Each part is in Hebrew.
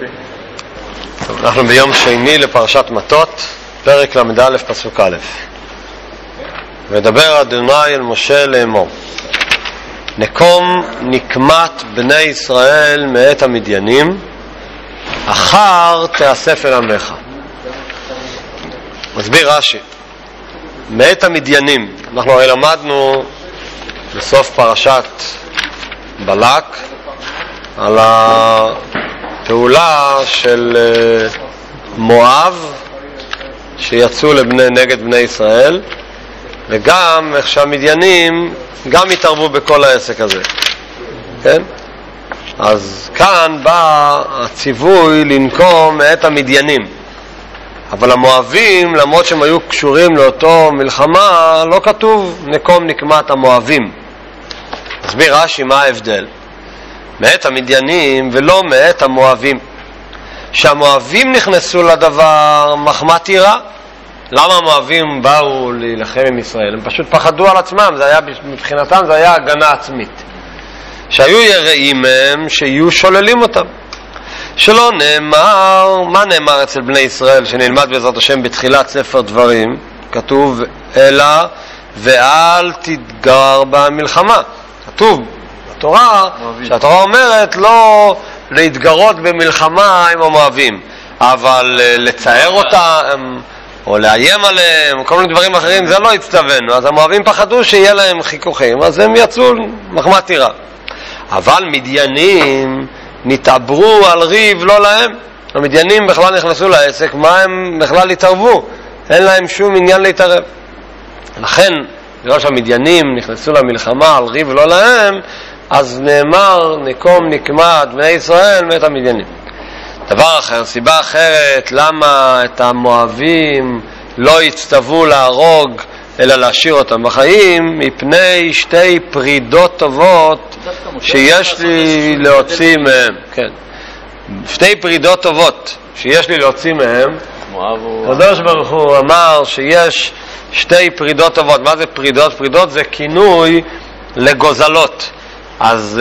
אנחנו ביום שני לפרשת מטות, פרק ל"א פסוק א'. ודבר אדוני אל משה לאמור, נקום נקמת בני ישראל מאת המדיינים, אחר תאסף אל עמך. מסביר רש"י, מאת המדיינים, אנחנו הרי למדנו בסוף פרשת בלק על הפעולה של מואב שיצאו נגד בני ישראל, וגם איך שהמדיינים גם התערבו בכל העסק הזה, כן? אז כאן בא הציווי לנקום מאת המדיינים, אבל המואבים, למרות שהם היו קשורים לאותו מלחמה, לא כתוב נקום נקמת המואבים. מסביר רש"י מה ההבדל מאת המדיינים ולא מאת המואבים. שהמואבים נכנסו לדבר מחמת יראה. למה המואבים באו להילחם עם ישראל? הם פשוט פחדו על עצמם, זה היה, מבחינתם זה היה הגנה עצמית. שהיו יראים מהם שיהיו שוללים אותם. שלא נאמר, מה נאמר אצל בני ישראל שנלמד בעזרת השם בתחילת ספר דברים? כתוב אלא ואל תתגר במלחמה. כתוב בתורה, שהתורה אומרת לא להתגרות במלחמה עם המואבים, אבל לצער אותם או לאיים עליהם, כל מיני דברים אחרים, זה לא הצטווינו. אז המואבים פחדו שיהיה להם חיכוכים, אז הם יצאו מחמת יראה. אבל מדיינים נתעברו על ריב לא להם. המדיינים בכלל נכנסו לעסק, מה הם בכלל התערבו? אין להם שום עניין להתערב. לכן, בגלל שהמדיינים נכנסו למלחמה על ריב לא להם, אז נאמר נקום נקמת בני ישראל מאת המדיינים. דבר אחר, סיבה אחרת למה את המואבים לא הצטוו להרוג אלא להשאיר אותם בחיים, מפני שתי פרידות טובות שיש לי להוציא מהם. כן, שתי פרידות טובות שיש לי להוציא מהם. הקדוש ברוך הוא אמר שיש שתי פרידות טובות. מה זה פרידות? פרידות זה כינוי לגוזלות. אז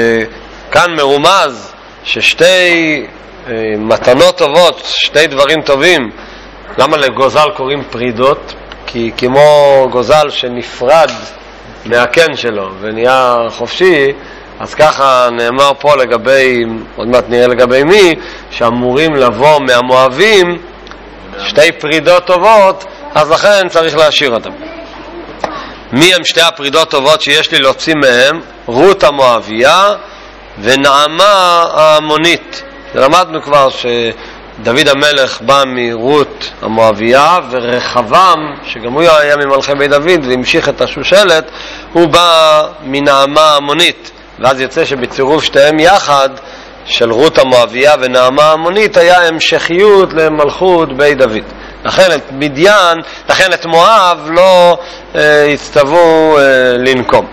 כאן מרומז ששתי מתנות טובות, שתי דברים טובים. למה לגוזל קוראים פרידות? כי כמו גוזל שנפרד מהקן שלו ונהיה חופשי, אז ככה נאמר פה לגבי, עוד מעט נראה לגבי מי, שאמורים לבוא מהמואבים שתי פרידות טובות, אז לכן צריך להשאיר אותם. מי הם שתי הפרידות טובות שיש לי להוציא מהם? רות המואביה ונעמה העמונית. למדנו כבר שדוד המלך בא מרות המואביה, ורחבם, שגם הוא היה ממלכי בית דוד והמשיך את השושלת, הוא בא מנעמה העמונית. ואז יוצא שבצירוף שתיהם יחד, של רות המואביה ונעמה העמונית, היה המשכיות למלכות בית דוד. לכן את מדיין, לכן את מואב לא הצטוו לנקום.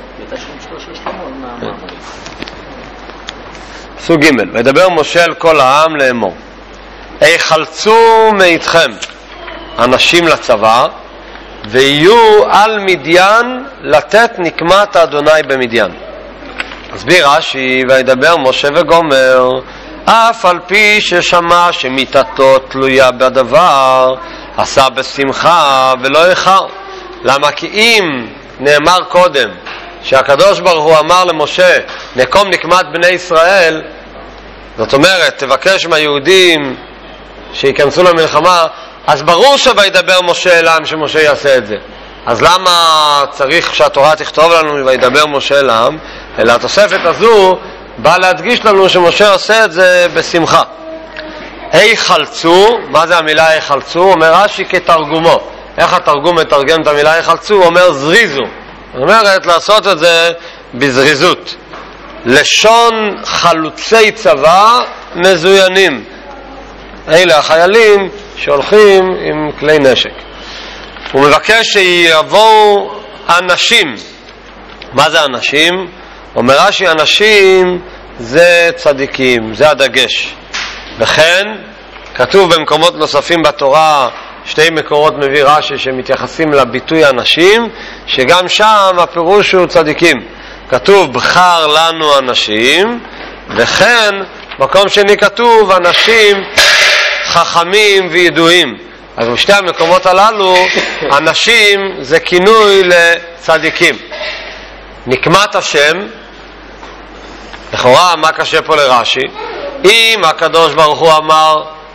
סוג ג' ודבר משה אל כל העם לאמור, היחלצו מאיתכם אנשים לצבא, ויהיו על מדיין לתת נקמת אדוני במדיין. הסביר רש"י, וידבר משה וגומר, אף על פי ששמע שמיתתו תלויה בדבר, עשה בשמחה ולא איחר. למה? כי אם נאמר קודם שהקדוש ברוך הוא אמר למשה נקום נקמת בני ישראל, זאת אומרת תבקש מהיהודים שיכנסו למלחמה, אז ברור שוידבר משה אליהם שמשה יעשה את זה. אז למה צריך שהתורה תכתוב לנו וידבר משה אליהם? אלא התוספת הזו באה להדגיש לנו שמשה עושה את זה בשמחה. היחלצו, מה זה המילה היחלצו? אומר רש"י כתרגומו. איך התרגום מתרגם את המילה היחלצו? הוא אומר זריזו. זאת אומרת לעשות את זה בזריזות. לשון חלוצי צבא מזוינים. אלה החיילים שהולכים עם כלי נשק. הוא מבקש שיבואו אנשים. מה זה אנשים? אומר רש"י אנשים זה צדיקים, זה הדגש. וכן כתוב במקומות נוספים בתורה, שתי מקורות מביא רש"י שמתייחסים לביטוי אנשים, שגם שם הפירוש הוא צדיקים. כתוב בחר לנו אנשים, וכן מקום שני כתוב אנשים חכמים וידועים. אז בשתי המקומות הללו אנשים זה כינוי לצדיקים. נקמת השם, לכאורה מה קשה פה לרש"י? אם הקדוש ברוך הוא אמר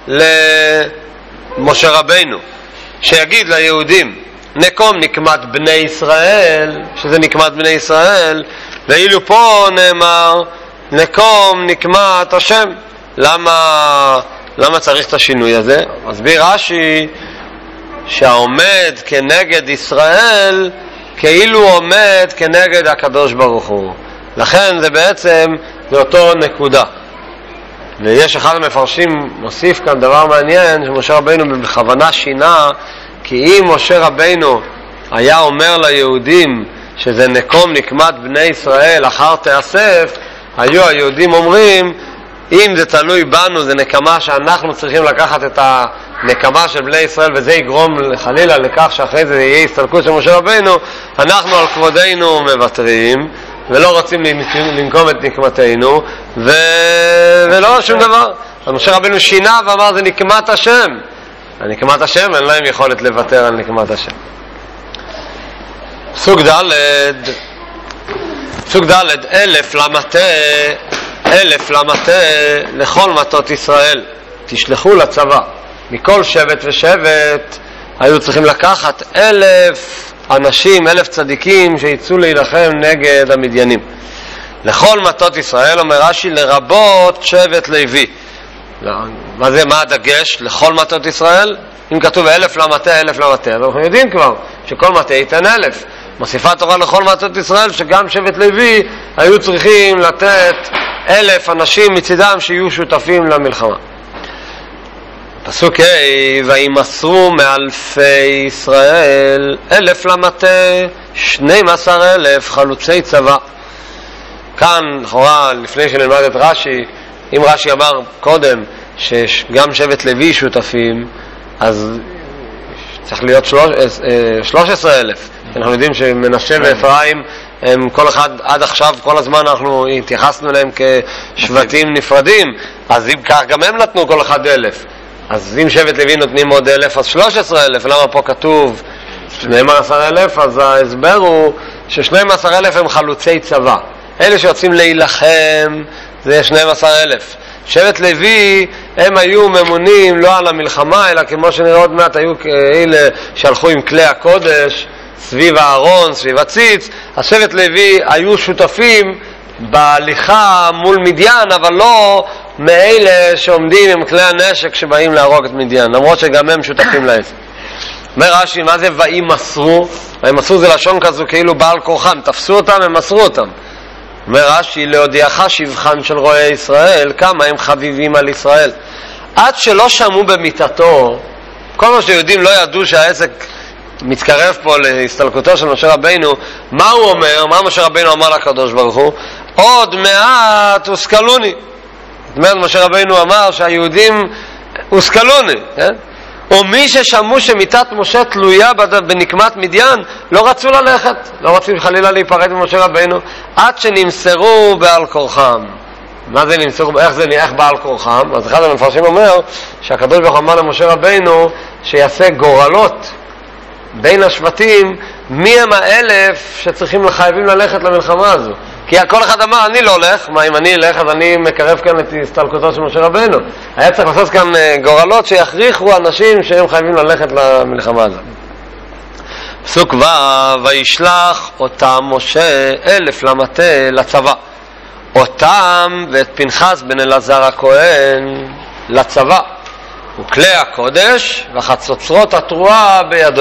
למשה רבינו שיגיד ליהודים נקום נקמת בני ישראל, שזה נקמת בני ישראל, ואילו פה נאמר נקום נקמת השם, למה צריך את השינוי הזה? מסביר רש"י שהעומד כנגד ישראל כאילו עומד כנגד הקדוש ברוך הוא, לכן זה בעצם זה אותו נקודה. ויש אחד המפרשים מוסיף כאן דבר מעניין, שמשה רבינו בכוונה שינה, כי אם משה רבינו היה אומר ליהודים שזה נקום נקמת בני ישראל אחר תאסף, היו היהודים אומרים אם זה תלוי בנו, זה נקמה שאנחנו צריכים לקחת את הנקמה של בני ישראל וזה יגרום חלילה לכך שאחרי זה יהיה הסתלקות של משה רבינו, אנחנו על כבודנו מוותרים ולא רוצים לנקום את נקמתנו ולא שום דבר. אז משה רבינו שינה ואמר זה נקמת השם. נקמת השם, אין להם יכולת לוותר על נקמת השם. פסוק ד' אלף למטה לכל מטות ישראל תשלחו לצבא. מכל שבט ושבט היו צריכים לקחת 1,000 אנשים, 1,000 צדיקים שיצאו להילחם נגד המדיינים. לכל מטות ישראל, אומר רש"י, לרבות שבט לוי. מה הדגש? לכל מטות ישראל? אם כתוב 1,000 למטה, 1,000 למטה, אז אנחנו יודעים כבר שכל מטה ייתן 1,000. מוסיפה התורה לכל מטות ישראל שגם שבט לוי היו צריכים לתת 1,000 אנשים מצידם שיהיו שותפים למלחמה. פסוק ה' וימסרו מאלפי ישראל 1,000 למטה 12,000 חלוצי צבא. כאן לכאורה לפני שנלמד את רש"י, אם רש"י אמר קודם שגם שבט לוי שותפים, אז צריך להיות 13,000. אנחנו יודעים שמנשה ואפרים הם כל אחד עד עכשיו כל הזמן אנחנו התייחסנו אליהם כשבטים נפרדים, אז אם כך גם הם נתנו כל אחד 1,000. אז אם שבט לוי נותנים עוד 1,000 אז 13,000. למה פה כתוב 12,000? אז ההסבר הוא ש12,000 הם חלוצי צבא, אלה שיוצאים להילחם זה 12,000. שבט לוי הם היו ממונים לא על המלחמה אלא כמו שנראה עוד מעט היו כאלה שהלכו עם כלי הקודש סביב הארון, סביב הציץ. אז שבט לוי היו שותפים בהליכה מול מדיין, אבל לא מאלה שעומדים עם כלי הנשק שבאים להרוג את מדיין, למרות שגם הם שותפים לעסק. אומר רש"י, מה זה וימסרו? וימסרו זה לשון כזו כאילו בעל כורחם, תפסו אותם, הם מסרו אותם. אומר רש"י, להודיעך שבחן של רועי ישראל, כמה הם חביבים על ישראל. עד שלא שמעו במיטתו, כל מה שיהודים לא ידעו שהעסק מתקרב פה להסתלקותו של משה רבינו, מה הוא אומר? מה משה רבינו אמר לקדוש ברוך הוא? עוד מעט הושכלוני. זאת אומרת, משה רבינו אמר שהיהודים הושכלוני, כן? ומי ששמעו שמיטת משה תלויה בנקמת מדיין לא רצו ללכת, לא רצו חלילה להיפרד ממשה רבינו עד שנמסרו בעל כורחם. מה זה נמסרו? איך בעל כורחם? אז אחד המפרשים אומר שהקדוש ברוך הוא אמר למשה רבינו שיעשה גורלות בין השבטים מי הם 1,000 שצריכים לחייבים ללכת למלחמה הזו. כי כל אחד אמר אני לא הולך, מה אם אני אלך אז אני מקרב כאן את הסתלקותו של משה רבינו. היה צריך לעשות כאן גורלות שיכריחו אנשים שהם חייבים ללכת למלחמה הזו. פסוק ו' וישלח אותם משה 1,000 למטה לצבא, אותם ואת פנחס בן אלעזר הכהן לצבא וכלי הקודש וחצוצרות התרועה בידו.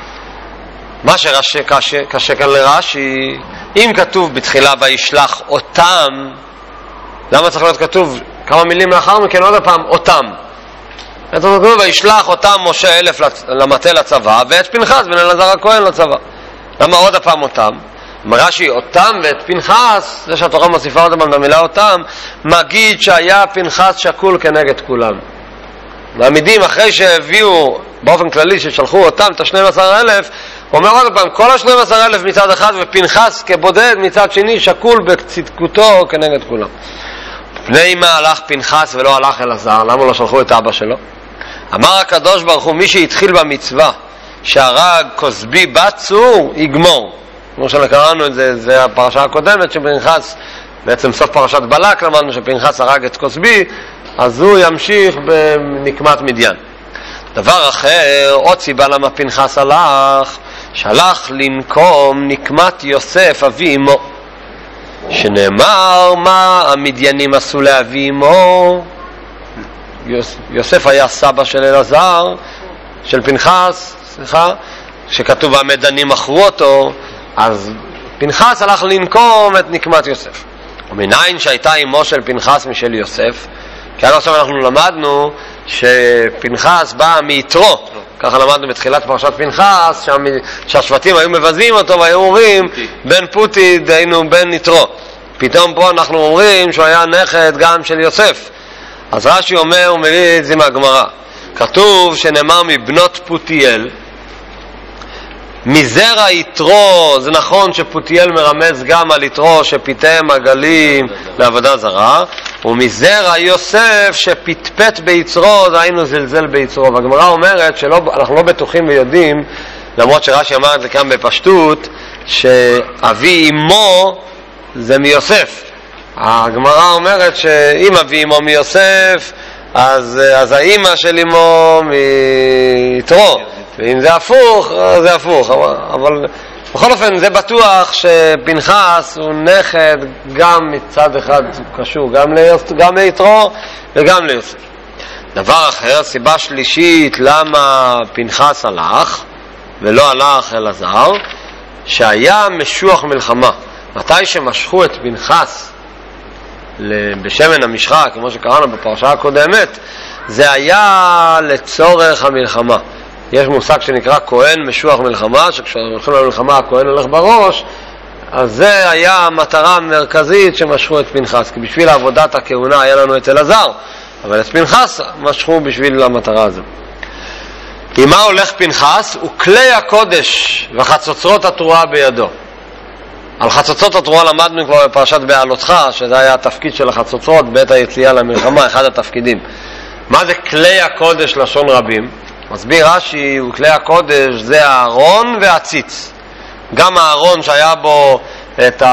מה שקשה כאן לרש"י, אם כתוב בתחילה וישלח אותם, למה צריך להיות כתוב כמה מילים לאחר מכן עוד הפעם אותם? כתוב וישלח אותם משה 1,000 למטה לצבא ואת פנחס בן אלעזר הכהן לצבא. למה עוד הפעם אותם? רש"י אותם ואת פנחס, זה שהתורה מוסיפה אותם במילה אותם, מגיד שהיה פנחס שקול כנגד כולם. מעמידים אחרי שהביאו באופן כללי ששלחו אותם את 12,000, אומר עוד פעם כל 12,000 מצד אחד ופנחס כבודד מצד שני שקול בצדקותו כנגד כולם. פני מה הלך פנחס ולא הלך אלעזר? למה לא שלחו את אבא שלו? אמר הקדוש ברוך הוא, מי שהתחיל במצווה שהרג כוסבי בת צור יגמור. כמו שקראנו את זה, זה הפרשה הקודמת שפנחס, בעצם סוף פרשת בלק למדנו שפנחס הרג את כוסבי, אז הוא ימשיך בנקמת מדיין. דבר אחר, עוד סיבה למה פנחס הלך, שלח לנקום נקמת יוסף אבי אמו, שנאמר מה המדיינים עשו לאבי אמו. יוסף היה סבא של אלעזר, של פנחס, שכתוב המדנים מכרו אותו, אז פנחס הלך לנקום את נקמת יוסף. ומניין שהייתה אמו של פנחס משל יוסף, כי עד עכשיו אנחנו למדנו שפנחס בא מיתרו, ככה למדנו בתחילת פרשת פנחס, שהשבטים היו מבזים אותו והיו אומרים בן פוטי דהיינו בן יתרו. פתאום פה אנחנו אומרים שהוא היה נכד גם של יוסף. אז רש"י אומר, הוא מביא את זה מהגמרא, כתוב שנאמר מבנות פותיאל, מזרע יתרו. זה נכון שפותיאל מרמז גם על יתרו שפיתם עגלים לעבודה זרה, ומזרע יוסף שפטפט ביצרו, דהיינו זלזל ביצרו. והגמרא אומרת שאנחנו לא בטוחים ויודעים, למרות שרש"י אמר את זה כאן בפשטות, שאבי אמו זה מיוסף. הגמרא אומרת שאם אבי אמו מיוסף, אז האמא של אמו מיתרו, ואם זה הפוך, זה הפוך. אבל בכל אופן זה בטוח שפנחס הוא נכד גם מצד אחד קשור גם ליתרו וגם ליוסף. דבר אחר, סיבה שלישית למה פנחס הלך ולא הלך אלעזר, שהיה משוח מלחמה. מתי שמשכו את פנחס בשמן המשחה, כמו שקראנו בפרשה הקודמת, זה היה לצורך המלחמה. יש מושג שנקרא כהן משוח מלחמה, שכשהולכים למלחמה הכהן הולך בראש, אז זה היה המטרה המרכזית שמשכו את פנחס, כי בשביל עבודת הכהונה היה לנו את אלעזר, אבל את פנחס משכו בשביל המטרה הזו. עם מה הולך פנחס? הוא כלי הקודש וחצוצרות התרועה בידו. על חצוצרות התרועה למדנו כבר בפרשת בעלותך, שזה היה התפקיד של החצוצרות בעת היציאה למלחמה, אחד התפקידים. מה זה כלי הקודש לשון רבים? מסביר רש"י, כלי הקודש זה הארון והציץ. גם הארון שהיה בו את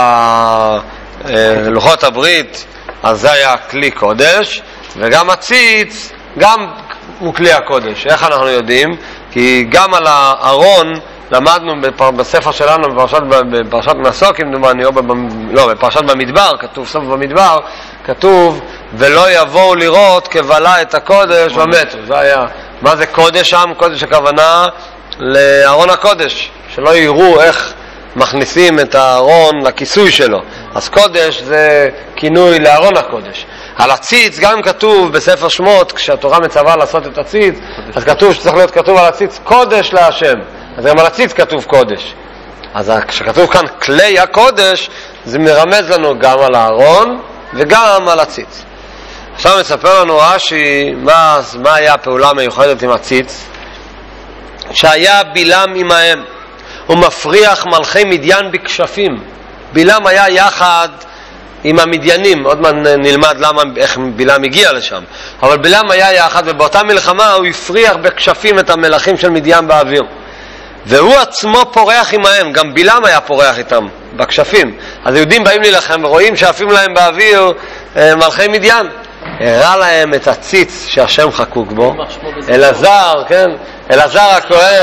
לוחות הברית, אז זה היה כלי קודש, וגם הציץ גם הוא כלי הקודש. איך אנחנו יודעים? כי גם על הארון למדנו בספר שלנו בפרשת מסוק, בפרשת במדבר, כתוב סוף במדבר, כתוב ולא יבואו לראות כבלה את הקודש ומתו. זה היה, מה זה קודש שם? קודש הכוונה לארון הקודש, שלא יראו איך מכניסים את הארון לכיסוי שלו. אז קודש זה כינוי לארון הקודש. על הציץ גם כתוב בספר שמות, כשהתורה מצווה לעשות את הציץ, אז כתוב שצריך להיות כתוב על הציץ קודש להשם. אז גם על הציץ כתוב קודש. אז כשכתוב כאן כלי הקודש, זה מרמז לנו גם על הארון וגם על הציץ. עכשיו מספר לנו רש"י מה היה הפעולה המיוחדת עם הציץ. שהיה בלעם עמהם, הוא מפריח מלכי מדיין בכשפים. בלעם היה יחד עם המדיינים, עוד מעט נלמד איך בלעם הגיע לשם, אבל בלעם היה יחד, ובאותה מלחמה הוא הפריח בכשפים את המלכים של מדיין באוויר, והוא עצמו פורח עמהם. גם בלעם היה פורח איתם בכשפים. אז יהודים באים להילחם ורואים שעפים להם באוויר מלכי מדיין. הראה להם את הציץ שהשם חקוק בו. אלעזר, כן, אלעזר הכהן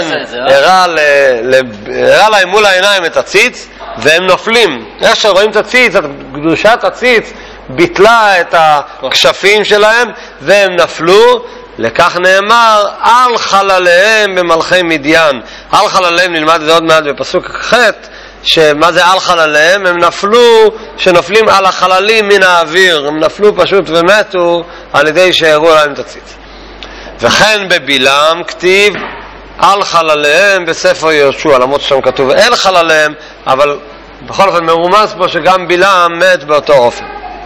הראה להם מול העיניים את הציץ, והם נופלים. איך שרואים את הציץ, קדושת הציץ ביטלה את הכשפים שלהם והם נפלו. לכך נאמר על חלליהם במלכי מדיין. על חלליהם נלמד את זה עוד מעט בפסוק ח', שמה זה על חלליהם? הם נפלו, שנופלים על החללים מן האוויר, הם נפלו פשוט ומתו על ידי שהראו להם את הציץ. וכן בבלעם כתיב על חלליהם בספר יהושע, למרות ששם כתוב אל חלליהם, אבל בכל אופן מרומז פה שגם בלעם מת באותו אופן.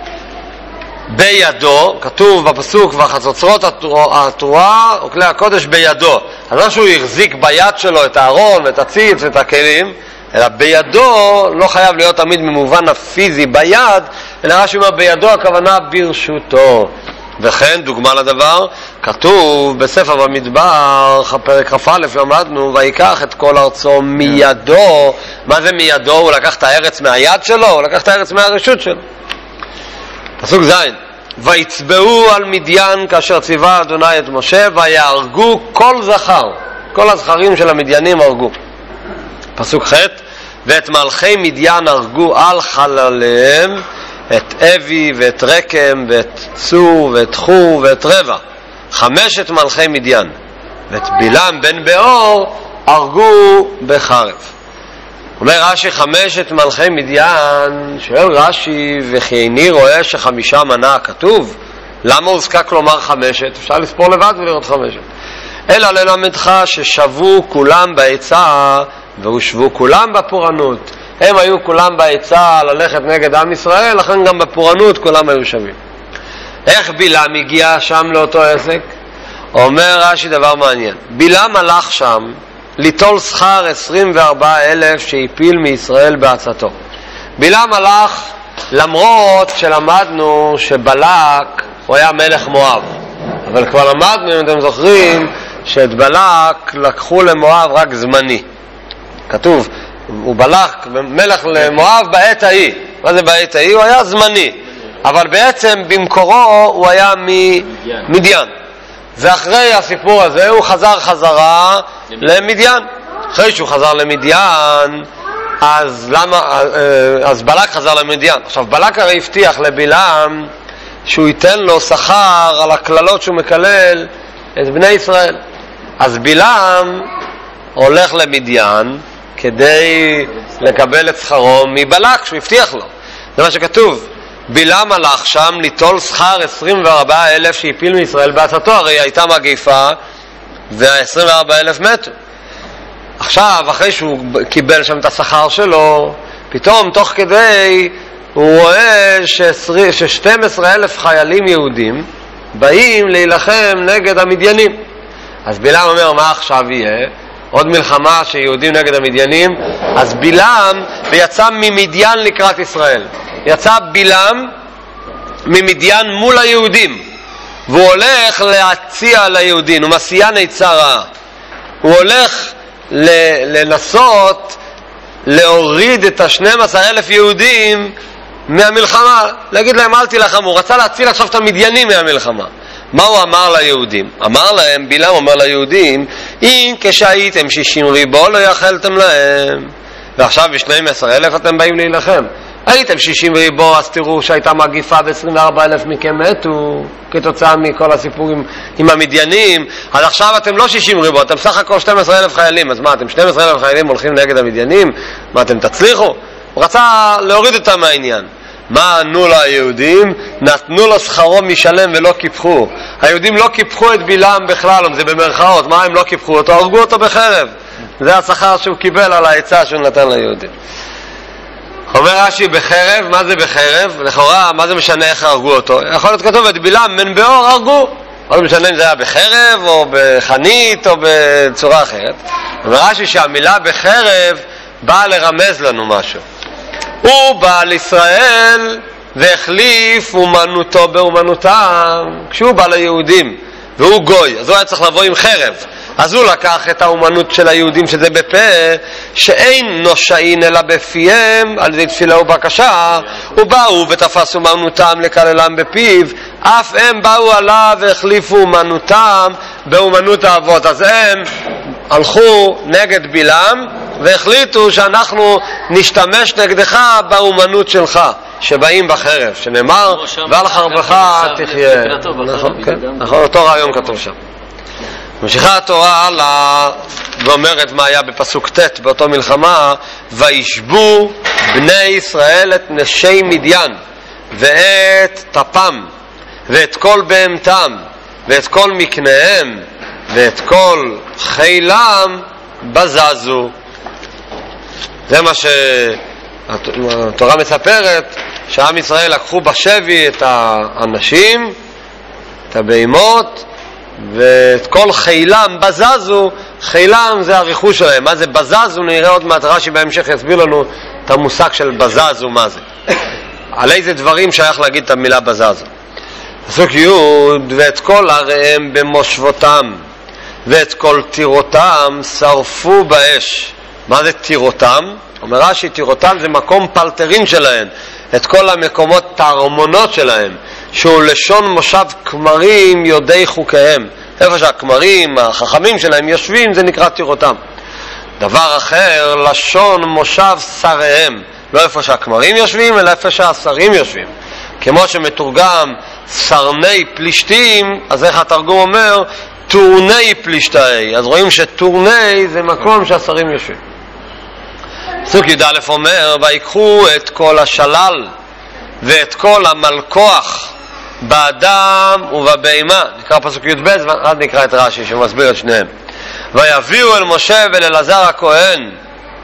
בידו, כתוב בפסוק וחצוצרות התרועה וכלי הקודש בידו. אז לא שהוא יחזיק ביד שלו את הארון ואת הציץ ואת הכלים, אלא בידו לא חייב להיות תמיד במובן הפיזי ביד, אלא רש"י אומר בידו, הכוונה ברשותו. וכן, דוגמה לדבר, כתוב בספר במדבר, פרק כ"א, למדנו, ויקח את כל ארצו מידו. מה זה מידו? הוא לקח את הארץ מהיד שלו? הוא לקח את הארץ מהרשות שלו. פסוק ז', ויצבאו על מדיין כאשר ציווה אדוני את משה, ויהרגו כל זכר, כל הזכרים של המדיינים הרגו. פסוק ח', ואת מלכי מדיין הרגו על חלליהם, את אבי ואת רקם ואת צור ואת חור ואת רבע, 5 מלכי מדיין, ואת בלעם בן באור הרגו בחרב. אומר רש"י 5 מלכי מדיין. שואל רש"י, וכי איני רואה ש5 מנה כתוב? למה הוזקק לומר 5? אפשר לספור לבד ולראות 5. אלא ללמדך ששבו כולם בעצה והושבו כולם בפורענות. הם היו כולם בעצה ללכת נגד עם ישראל, לכן גם בפורענות כולם היו שווים. איך בלעם הגיע שם לאותו עסק? אומר רש"י דבר מעניין. בלעם הלך שם ליטול שכר 24,000 שהפיל מישראל בעצתו. בלעם הלך למרות שלמדנו שבלק הוא היה מלך מואב, אבל כבר למדנו, אם אתם זוכרים, שאת בלק לקחו למואב רק זמני. כתוב, הוא בלק מלך למואב בעת ההיא. מה זה בעת ההיא? הוא היה זמני, אבל בעצם במקורו הוא היה ממדיין. ואחרי הסיפור הזה הוא חזר חזרה למדיין. אחרי שהוא חזר למדיין, אז בלק חזר למדיין. עכשיו בלק הרי הבטיח לבלעם שהוא ייתן לו שכר על הכללות שהוא מקלל את בני ישראל. אז בלעם הולך למדיין כדי לקבל את שכרו מבלק שהוא הבטיח לו. זה מה שכתוב. בלעם הלך שם ליטול שכר 24,000 שהפיל מישראל בעצתו. הרי הייתה מגיפה וה-24,000 מתו. עכשיו אחרי שהוא קיבל שם את השכר שלו, פתאום תוך כדי הוא רואה ש12,000 חיילים יהודים באים להילחם נגד המדיינים. אז בלעם אומר, מה עכשיו יהיה? עוד מלחמה שיהודים נגד המדיינים? אז בלעם ויצא ממדיין לקראת ישראל. יצא בלעם ממדיין מול היהודים, והוא הולך להציע ליהודים, הוא מסיע ניצה רעה. הוא הולך לנסות להוריד את 12,000 יהודים מהמלחמה, להגיד להם אל תילחמו. הוא רצה להציל עכשיו את המדיינים מהמלחמה. מה הוא אמר ליהודים? אמר להם, בלעם אומר ליהודים, אם כשהייתם 60 ריבו לא יכלתם להם, ועכשיו ב12,000 אתם באים להילחם. הייתם 60 ריבו, אז תראו שהייתה מגיפה ו24,000 מכם מתו כתוצאה מכל הסיפורים עם המדיינים. אז עכשיו אתם לא 60 ריבו, אתם סך הכל 12,000 חיילים. אז מה, אתם 12,000 חיילים הולכים נגד המדיינים? מה, אתם תצליחו? הוא רצה להוריד אותם מהעניין. מה ענו לו היהודים? נתנו לו שכרו משלם ולא קיפחו. היהודים לא קיפחו את בלעם בכלל, זה במרכאות. מה הם לא קיפחו אותו? הרגו אותו בחרב. זה השכר שהוא קיבל על העצה שהוא נתן ליהודים. אומר רש"י בחרב. מה זה בחרב? לכאורה מה זה משנה איך הרגו אותו? יכול להיות כתוב את בלעם בן באור הרגו, לא משנה אם זה היה בחרב או בחנית או בצורה אחרת. אומר רש"י שהמילה בחרב באה לרמז לנו משהו. הוא בא לישראל והחליף אומנותו באומנותם. כשהוא בא ליהודים והוא גוי, אז הוא היה צריך לבוא עם חרב. אז הוא לקח את האומנות של היהודים שזה בפה, שאין נושאין אלא בפיהם, על ידי תפילה ובקשה, ובאו ותפסו אומנותם לקללם בפיו, אף הם באו עליו והחליפו אומנותם באומנות האבות. אז הם הלכו נגד בלעם והחליטו שאנחנו נשתמש נגדך באומנות שלך, שבאים בחרב, שנאמר ועל חרבך תחיה. נכון, אותו רעיון כתוב שם. ממשיכה התורה הלאה ואומרת מה היה בפסוק ט' באותו מלחמה, וישבו בני ישראל את נשי מדיין ואת טפם ואת כל בהמתם ואת כל מקניהם ואת כל חילם בזזו. זה מה שהתורה מספרת, שעם ישראל לקחו בשבי את האנשים, את הבהמות, ואת כל חילם בזזו. חילם זה הריחוש שלהם. מה זה בזזו? נראה עוד מעט רש"י בהמשך יסביר לנו את המושג של בזזו מה זה. על איזה דברים שייך להגיד את המילה בזז. פסוק י' ואת כל עריהם במושבותם ואת כל טירותם שרפו באש. מה זה טירותם? אומר רש"י, טירותם זה מקום פלטרין שלהם, את כל המקומות הארמונות שלהם, שהוא לשון מושב כמרים יודעי חוקיהם. איפה שהכמרים, החכמים שלהם יושבים, זה נקרא טירותם. דבר אחר, לשון מושב שריהם, לא איפה שהכמרים יושבים, אלא איפה שהשרים יושבים. כמו שמתורגם סרני פלישתים, אז איך התרגום אומר? טורני פלישתאי. אז רואים שטורני זה מקום שהשרים יושבים. פסוק י"א אומר, ויקחו את כל השלל ואת כל המלכוח באדם ובבהמה. נקרא פסוק י"ב, ואז נקרא את רש"י שמסביר את שניהם. ויביאו אל משה ואל אלעזר הכהן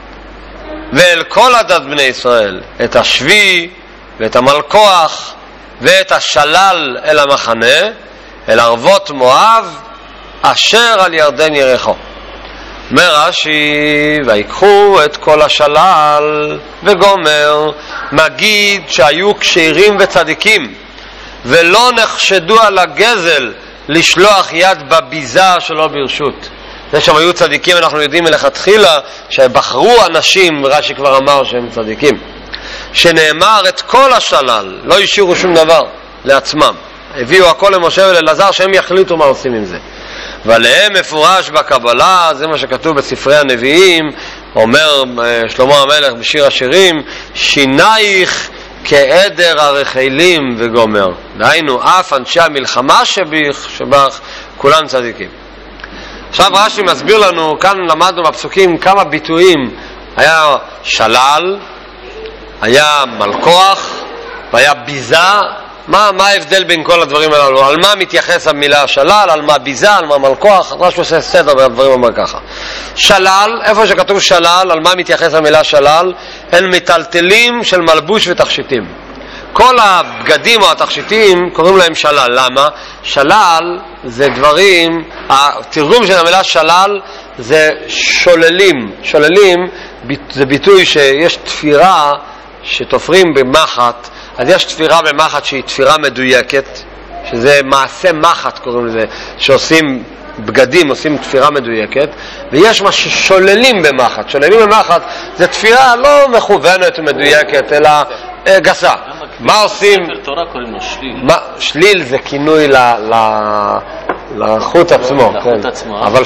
ואל כל עדת בני ישראל את השבי ואת המלכוח ואת השלל אל המחנה, אל ערבות מואב אשר על ירדן יריחו. אומר רש"י, ויקחו את כל השלל וגומר, מגיד שהיו כשירים וצדיקים ולא נחשדו על הגזל לשלוח יד בביזה שלא ברשות. זה שהם היו צדיקים, אנחנו יודעים מלכתחילה שבחרו אנשים, רש"י כבר אמר שהם צדיקים, שנאמר את כל השלל, לא השאירו שום דבר לעצמם, הביאו הכל למשה ולאלעזר שהם יחליטו מה עושים עם זה. ועליהם מפורש בקבלה, זה מה שכתוב בספרי הנביאים, אומר שלמה המלך בשיר השירים, שינייך כעדר הרחלים וגומר. דהיינו, אף אנשי המלחמה שבך כולם צדיקים. עכשיו רש"י מסביר לנו, כאן למדנו בפסוקים כמה ביטויים, היה שלל, היה מלכוח והיה ביזה. מה ההבדל בין כל הדברים הללו? על מה מתייחס המילה שלל, על מה ביזה, על מה מלכוח? רש"י עושה סדר בדברים, אומר ככה. שלל, איפה שכתוב שלל, על מה מתייחס המילה שלל? הם מטלטלים של מלבוש ותכשיטים. כל הבגדים או התכשיטים קוראים להם שלל. למה? שלל זה דברים, התרגום של המילה שלל זה שוללים. שוללים זה ביטוי שיש תפירה שתופרים במחט, אז יש תפירה במחט שהיא תפירה מדויקת, שזה מעשה מחט קוראים לזה, שעושים בגדים, עושים תפירה מדויקת, ויש מה ששוללים במחט. שוללים במחט זה תפירה לא מכוונת ומדויקת, אלא גסה. מה עושים? בספר תורה קוראים לו שליל. שליל זה כינוי לחוט עצמו, אבל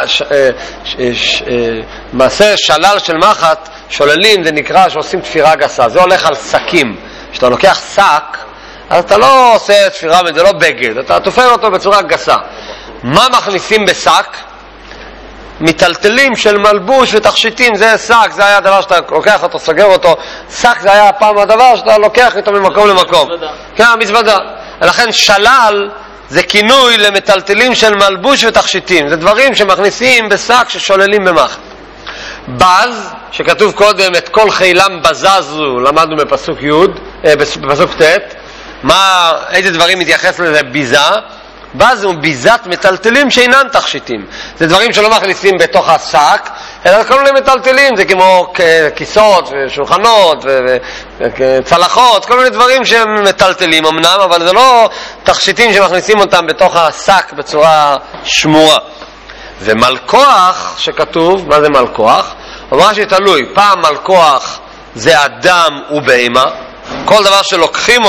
מעשה שלל של מחט, שוללים, זה נקרא שעושים תפירה גסה. זה הולך על שקים. כשאתה לוקח שק, אז אתה לא עושה תפירה, זה לא בגד, אתה תופר אותו בצורה גסה. מה מכניסים בשק? מטלטלים של מלבוש ותכשיטים. זה שק, זה היה הדבר שאתה לוקח אותו, סגר אותו. שק זה היה פעם הדבר שאתה לוקח איתו ממקום למקום. כן, מזוודה. ולכן שלל זה כינוי למטלטלים של מלבוש ותכשיטים. זה דברים שמכניסים בשק ששוללים במחט. בז, שכתוב קודם את כל חילם בזזו, למדנו בפסוק י', בפסוק ט', איזה דברים מתייחס לזה ביזה? בז הוא ביזת מטלטלים שאינן תכשיטים. זה דברים שלא מכניסים בתוך השק, אלא כל מיני מטלטלים, זה כמו כיסות ושולחנות וצלחות, כל מיני דברים שהם מטלטלים אמנם, אבל זה לא תכשיטים שמכניסים אותם בתוך השק בצורה שמורה. ומלכוח שכתוב, מה זה מלכוח? אומר שתלוי, פעם מלכוח זה אדם ובהמה, כל דבר שלוקחים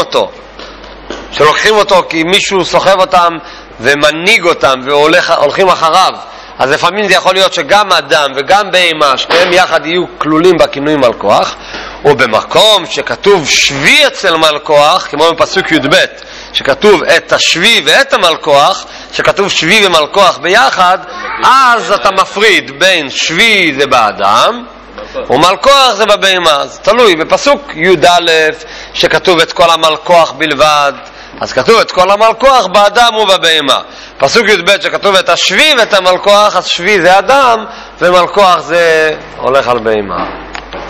אותו כי מישהו סוחב אותם ומנהיג אותם והולכים אחריו, אז לפעמים זה יכול להיות שגם אדם וגם בהמה שניהם יחד יהיו כלולים בכינוי מלכוח. ובמקום שכתוב שבי אצל מלכוח, כמו בפסוק י"ב שכתוב את השבי ואת המלכוח, שכתוב שבי ומלכוח ביחד, אז אתה מפריד בין שבי זה באדם ומלכוח זה בבהמה. אז תלוי, בפסוק י"א שכתוב את כל המלכוח בלבד, אז כתוב את כל המלכוח באדם ובבהמה. פסוק י"ב שכתוב את השבי ואת המלכוח, אז שבי זה אדם ומלכוח זה הולך על בהמה.